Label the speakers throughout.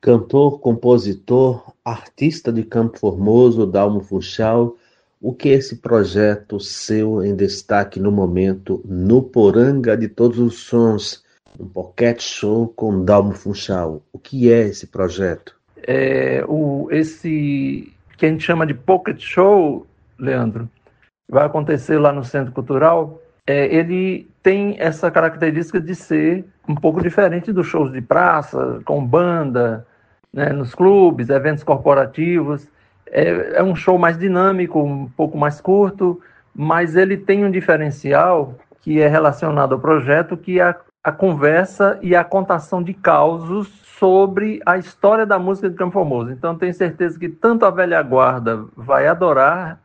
Speaker 1: Cantor, compositor, artista de Campo Formoso, Dalmo Funchal, o que é esse projeto seu em destaque no momento no Poranga de Todos os Sons, um pocket show com Dalmo Funchal? O que é esse projeto?
Speaker 2: Esse que a gente chama de Pocket Show, Leandro, vai acontecer lá no Centro Cultural. Ele tem essa característica de ser um pouco diferente dos shows de praça, com banda, né, nos clubes, eventos corporativos. É um show mais dinâmico, um pouco mais curto, mas ele tem um diferencial que é relacionado ao projeto, que é a conversa e a contação de causos sobre a história da música de Campo Formoso. Então, tenho certeza que tanto a velha guarda vai adorar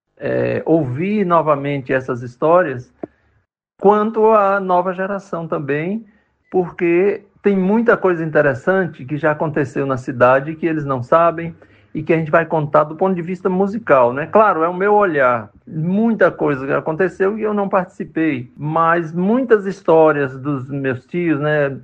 Speaker 2: ouvir novamente essas histórias, quanto a nova geração também, porque tem muita coisa interessante que já aconteceu na cidade que eles não sabem e que a gente vai contar do ponto de vista musical, né? Claro, é o meu olhar. Muita coisa que aconteceu e eu não participei, mas muitas histórias dos meus tios, né?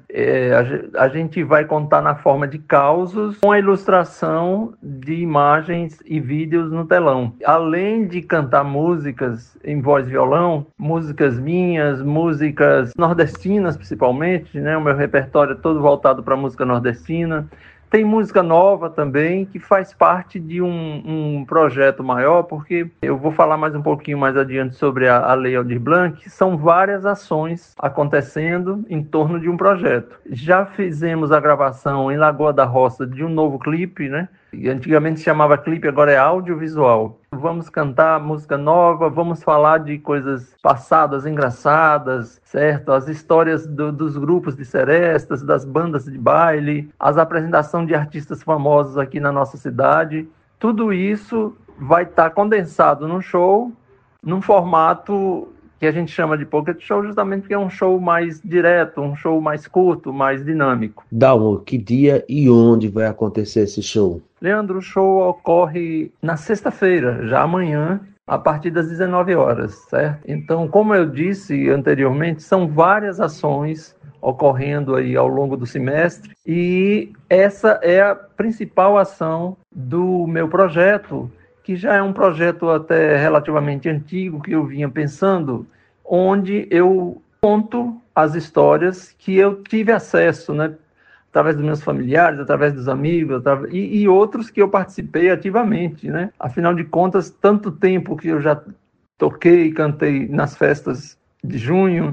Speaker 2: A gente vai contar na forma de causos, com a ilustração de imagens e vídeos no telão. Além de cantar músicas em voz e violão, músicas minhas, músicas nordestinas principalmente, né? O meu repertório é todo voltado para a música nordestina. Tem música nova também, que faz parte de um projeto maior, porque eu vou falar mais um pouquinho mais adiante sobre a Lei Aldir Blanc. São várias ações acontecendo em torno de um projeto. Já fizemos a gravação em Lagoa da Roça de um novo clipe, né? Antigamente se chamava clipe, agora é audiovisual. Vamos cantar música nova, vamos falar de coisas passadas, engraçadas, certo? As histórias dos grupos de serestas, das bandas de baile, as apresentações de artistas famosos aqui na nossa cidade. Tudo isso vai estar condensado num show, num formato que a gente chama de pocket show, justamente porque é um show mais direto, um show mais curto, mais dinâmico.
Speaker 1: Dalmo, que dia e onde vai acontecer esse show?
Speaker 2: Leandro, o show ocorre na sexta-feira, já amanhã, a partir das 19 horas, certo? Então, como eu disse anteriormente, são várias ações ocorrendo aí ao longo do semestre e essa é a principal ação do meu projeto, que já é um projeto até relativamente antigo, que eu vinha pensando, onde eu conto as histórias que eu tive acesso, né? Através dos meus familiares, através dos amigos, e outros que eu participei ativamente, né? Afinal de contas, tanto tempo que eu já toquei e cantei nas festas de junho,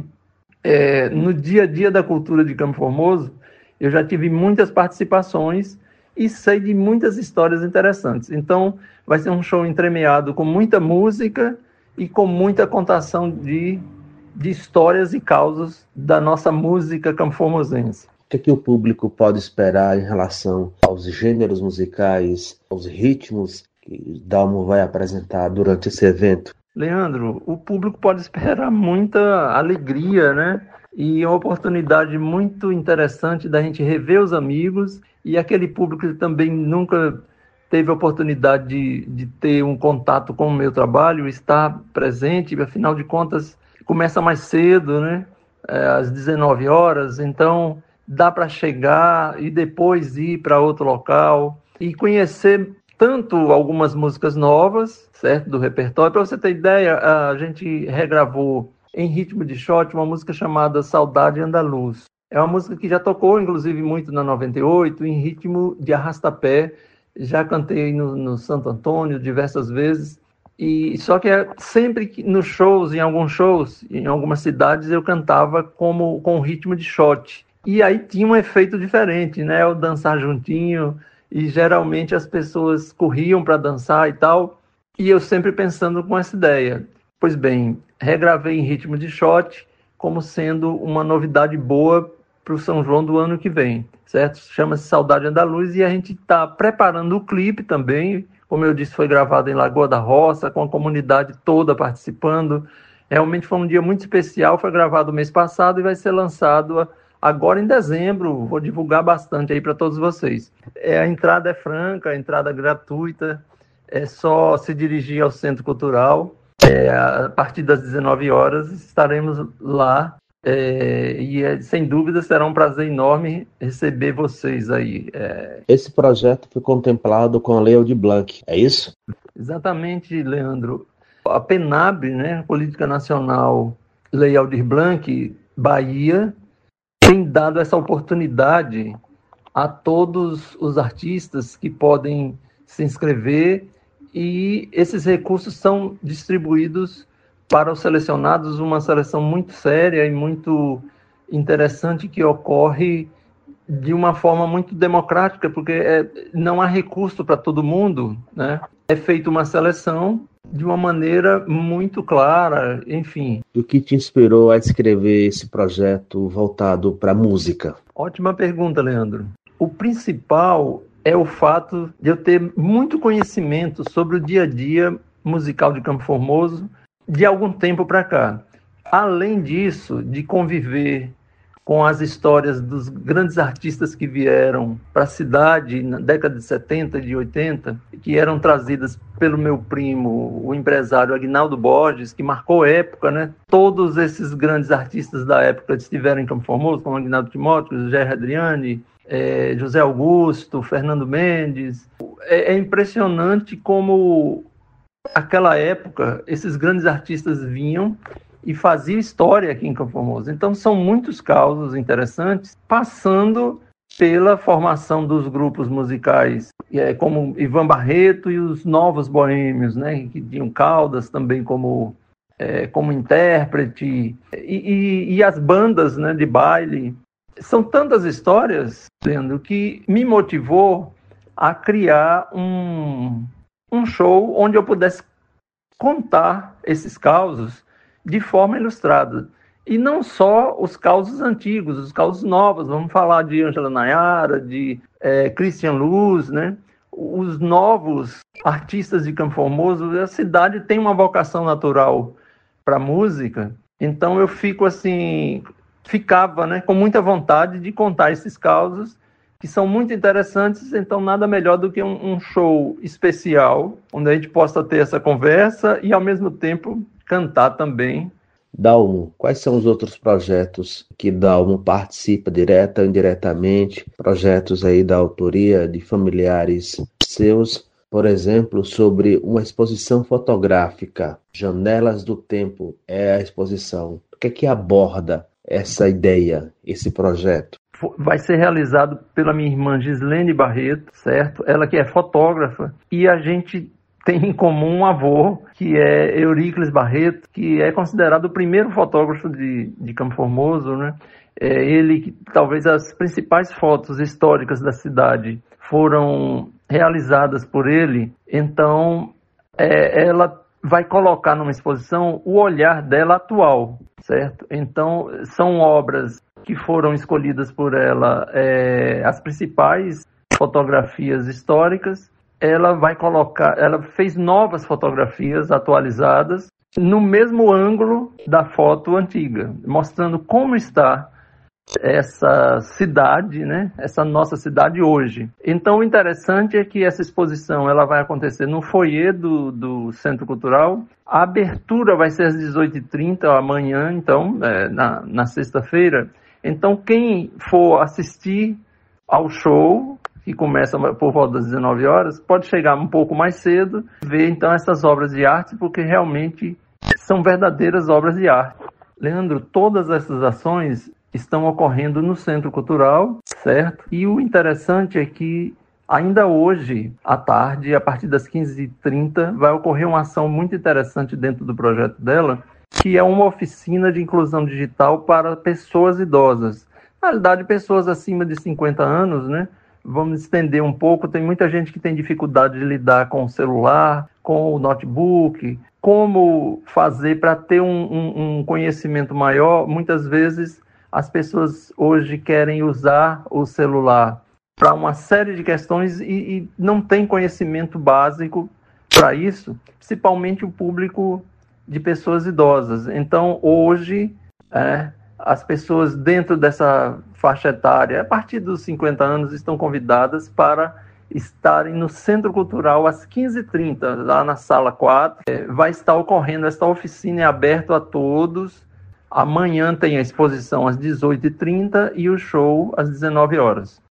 Speaker 2: no dia a dia da cultura de Campo Formoso, eu já tive muitas participações e sei de muitas histórias interessantes. Então, vai ser um show entremeado com muita música e com muita contação de histórias e causas da nossa música campoformosense.
Speaker 1: O que o público pode esperar em relação aos gêneros musicais, aos ritmos que Dalmo vai apresentar durante esse evento?
Speaker 2: Leandro, o público pode esperar muita alegria, né? E uma oportunidade muito interessante da gente rever os amigos e aquele público que também nunca teve a oportunidade de ter um contato com o meu trabalho, estar presente, afinal de contas, começa mais cedo, né? Às 19 horas, então dá para chegar e depois ir para outro local e conhecer tanto algumas músicas novas, certo, do repertório. Para você ter ideia, a gente regravou em ritmo de shot uma música chamada Saudade Andaluz. É uma música que já tocou, inclusive, muito na 98, em ritmo de arrastapé. Já cantei no Santo Antônio diversas vezes. E só que sempre que nos shows, em alguns shows, em algumas cidades, eu cantava com ritmo de shot. E aí tinha um efeito diferente, né? O dançar juntinho, e geralmente as pessoas corriam para dançar e tal, e eu sempre pensando com essa ideia. Pois bem, regravei em ritmo de shot como sendo uma novidade boa para o São João do ano que vem, certo? Chama-se Saudade Andaluz e a gente está preparando o clipe também. Como eu disse, foi gravado em Lagoa da Roça, com a comunidade toda participando. Realmente foi um dia muito especial, foi gravado mês passado e vai ser lançado agora em dezembro. Vou divulgar bastante aí para todos vocês. A entrada é franca, a entrada é gratuita, é só se dirigir ao Centro Cultural. A partir das 19 horas estaremos lá Sem dúvida será um prazer enorme receber vocês aí.
Speaker 1: Esse projeto foi contemplado com a Lei Aldir Blanc, é isso?
Speaker 2: Exatamente, Leandro. A PENAB, né, Política Nacional Lei Aldir Blanc, Bahia, tem dado essa oportunidade a todos os artistas que podem se inscrever, e esses recursos são distribuídos para os selecionados, uma seleção muito séria e muito interessante que ocorre de uma forma muito democrática, porque não há recurso para todo mundo, né? É feita uma seleção de uma maneira muito clara, enfim.
Speaker 1: O que te inspirou a escrever esse projeto voltado para a música?
Speaker 2: Ótima pergunta, Leandro. O principal é o fato de eu ter muito conhecimento sobre o dia a dia musical de Campo Formoso de algum tempo para cá. Além disso, de conviver com as histórias dos grandes artistas que vieram para a cidade na década de 70 e de 80, que eram trazidas pelo meu primo, o empresário Aguinaldo Borges, que marcou época, né? Todos esses grandes artistas da época estiveram em Campo Formoso, como Aguinaldo Timóteo, José Adriane, José Augusto, Fernando Mendes. É impressionante como aquela época esses grandes artistas vinham e faziam história aqui em Campo Formoso. Então são muitos causos interessantes, passando pela formação dos grupos musicais, como Ivan Barreto e os Novos Boêmios, né, que tinham Caldas também como intérprete, e as bandas, né, de baile. São tantas histórias, Leandro, que me motivou a criar um show onde eu pudesse contar esses causos de forma ilustrada. E não só os causos antigos, os causos novos. Vamos falar de Ângela Nayara, de Christian Luz, né? Os novos artistas de Campo Formoso. A cidade tem uma vocação natural para a música, então eu ficava, né, com muita vontade de contar esses causos, que são muito interessantes. Então nada melhor do que um show especial, onde a gente possa ter essa conversa e ao mesmo tempo cantar também.
Speaker 1: Dalmo, quais são os outros projetos que Dalmo participa direta ou indiretamente? Projetos aí da autoria de familiares seus, por exemplo, sobre uma exposição fotográfica. Janelas do Tempo é a exposição. O que é que aborda essa ideia, esse projeto?
Speaker 2: Vai ser realizado pela minha irmã Gislene Barreto, certo? Ela que é fotógrafa, e a gente tem em comum um avô, que é Eurícles Barreto, que é considerado o primeiro fotógrafo de Campo Formoso, né? Ele que talvez as principais fotos históricas da cidade foram realizadas por ele. Então ela vai colocar numa exposição o olhar dela atual, certo? Então são obras que foram escolhidas por ela, as principais fotografias históricas. Ela fez novas fotografias atualizadas no mesmo ângulo da foto antiga, mostrando como está essa cidade, né? Essa nossa cidade hoje. Então o interessante é que essa exposição ela vai acontecer no foyer do Centro Cultural. A abertura vai ser às 18h30 amanhã, então, na sexta-feira. Então quem for assistir ao show, que começa por volta das 19 horas, pode chegar um pouco mais cedo, ver então essas obras de arte, porque realmente são verdadeiras obras de arte. Leandro, todas essas ações estão ocorrendo no Centro Cultural, certo? E o interessante é que ainda hoje, à tarde, a partir das 15h30, vai ocorrer uma ação muito interessante dentro do projeto dela, que é uma oficina de inclusão digital para pessoas idosas. Na realidade, pessoas acima de 50 anos, né? Vamos estender um pouco, tem muita gente que tem dificuldade de lidar com o celular, com o notebook, como fazer para ter um conhecimento maior. Muitas vezes as pessoas hoje querem usar o celular para uma série de questões e não tem conhecimento básico para isso, principalmente o público de pessoas idosas. Então, hoje, as pessoas dentro dessa faixa etária, a partir dos 50 anos, estão convidadas para estarem no Centro Cultural às 15h30, lá na Sala 4. Vai estar ocorrendo esta oficina, é aberto a todos, Amanhã tem a exposição às 18h30 e o show às 19 horas.